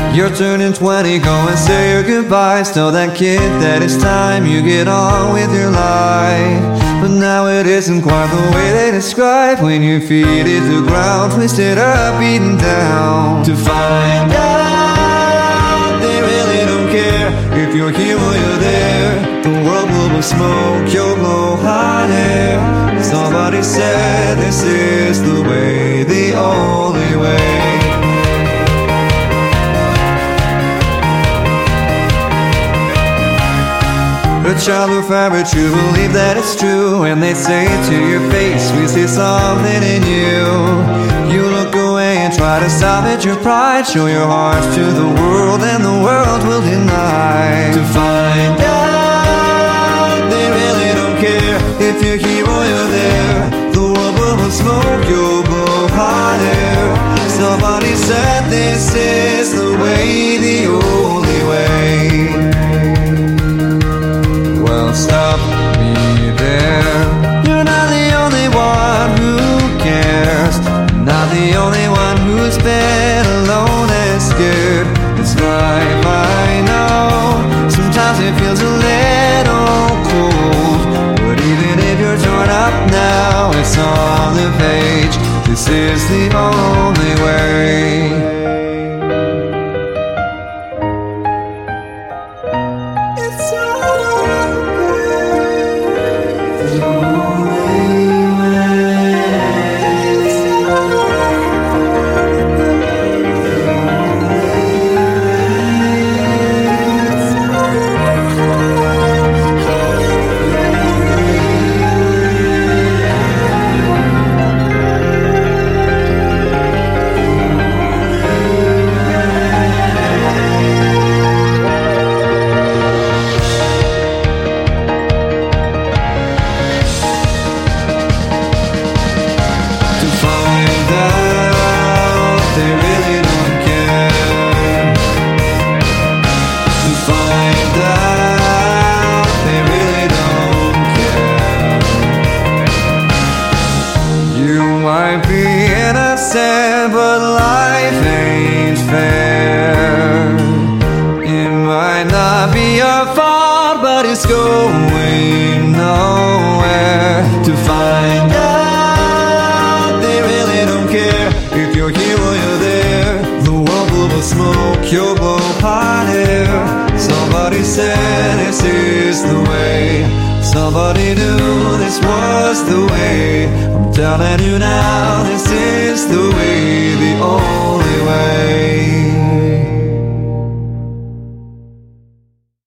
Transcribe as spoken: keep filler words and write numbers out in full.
You're turning twenty, go and say your goodbyes. Tell that kid that it's time you get on with your life. But now it isn't quite the way they describe when your feet hit the ground, twisted up, beaten down. To find out they really don't care if you're here or you're there. The world will blow smoke, you'll blow hot air. Somebody said this is the way, the only way. A child of fabric, you believe that it's true. When they say it to your face, we see something in you. You look away and try to salvage your pride. Show your heart to the world and the world will deny. To find out they really don't care if you're here or you're there. The world will smoke, you'll blow hot air. Somebody said this is the way, the only way. Stop me there. You're not the only one who cares. Not the only one who's been alone and scared. This life I know, sometimes it feels a little cold. But even if you're torn up now, it's on the page. This is the only way. Might be innocent, but life ain't fair. It might not be your fault, but it's going nowhere. To find out they really don't care if you're here or you're there. The world will blow smoke, you'll blow hot air. Somebody said this is the way. Somebody knew this was the way. I'm telling you now, this is the way, the only way.